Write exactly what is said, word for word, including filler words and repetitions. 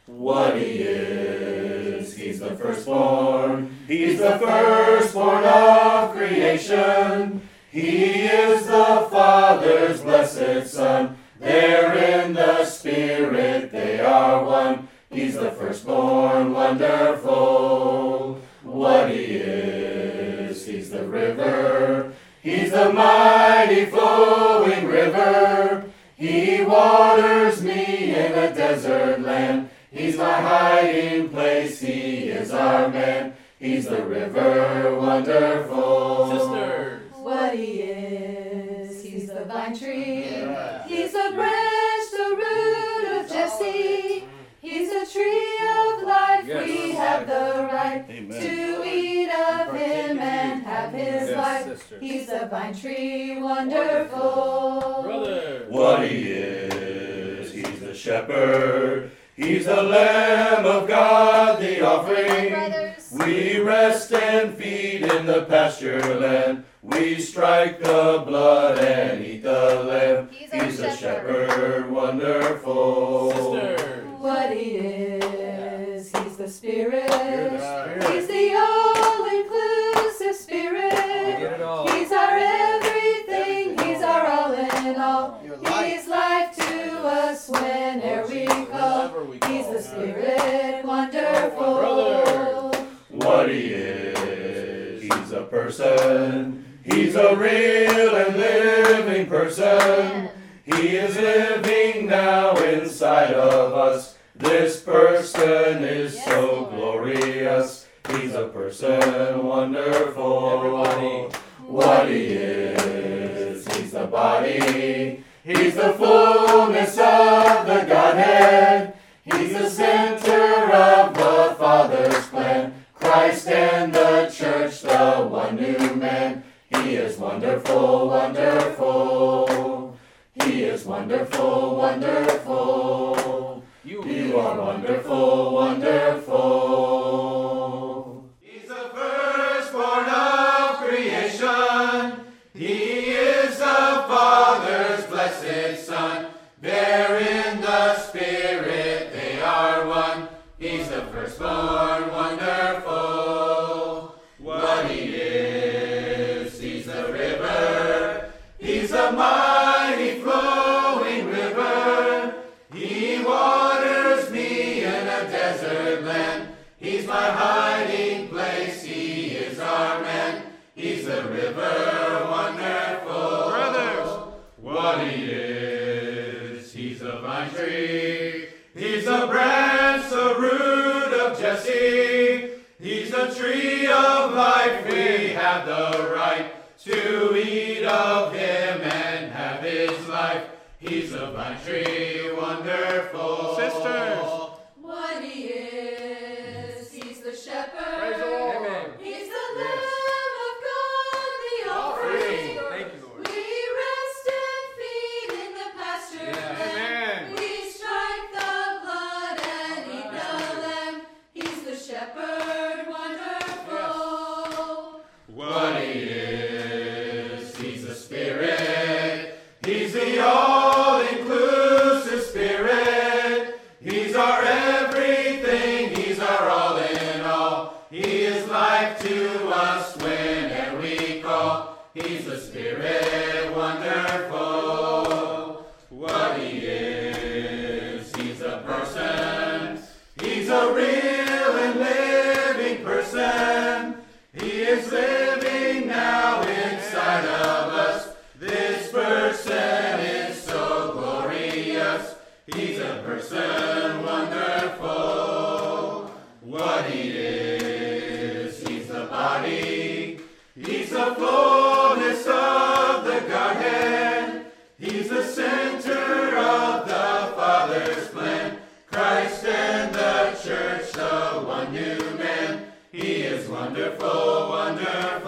what he is. He's the firstborn, he's the firstborn of creation. He is the Father's blessed Son. They're in the Spirit, they are one. He's the firstborn, wonderful, what he is. He's the river, he's the mighty flowing river. He waters me in a desert land. He's my hiding place, he is our man. He's the river, wonderful. Sisters. What he is, he's the vine tree. Yeah. He's the branch, the root of Jesse. He's a tree of life, Yes. we have the right Amen. to eat of him and have his Yes, life. sisters. He's the vine tree, wonderful. Brother. What he is, he's the shepherd, he's the Lamb of God, the offering. Brothers. We rest and feed in the pasture land. We strike the blood and eat the lamb. He's our He's the shepherd. shepherd, wonderful. Sisters. What he is, he's the Spirit. You're the Spirit. He's the all-inclusive Spirit. We get it all. He's our everything, Everything. he's our all in all. Your life. He's life to us whenever we call. Whenever we He's call. the Spirit, wonderful. Brother. What he is, he's a person. He's a real and living person. He is living now inside of us. This person is Yes, so Lord. glorious. He's a person wonderful. Everybody. What he is, he's the body. He's the fullness of the Godhead. He's the center of the Father's plan. Christ and the church, the one new man. He is wonderful, wonderful. He is wonderful, wonderful. You, You are wonderful, wonderful. He's the firstborn of creation. He is the Father's blessed Son. They're in the Spirit, they are one. He's the firstborn, wonderful. What he is, he's the river. He's the mighty flowing river. He waters me in a desert land. He's my hiding place, he is our man. He's the river, wonderful. Brothers. What he is, he's a vine tree. He's a branch, the root of Jesse. He's a tree of life, we have the right to eat of him and have his life. He's a vine tree, wonderful. Sisters. What he is, he's the shepherd. Praise the Lord. Amen. He's the Lamb of God, the offering. Thank you, Lord. We rest and feed in the pasture Yes. land. Amen. We strike the blood and eat the lamb. He's the shepherd, wonderful. What he is, he's the Spirit. He's the all-inclusive Spirit. He's our everything, he's our all in all. He is life to us whenever we call. He's the Spirit, wonderful. What he is, he's a person. He's a real and living person. He is living now inside of us. This person is so glorious. He's a person wonderful. What he is, he's the body. He's the fullness of the Godhead. He's the center of the Father's plan. Christ and the church, the one new man. He is wonderful, wonderful.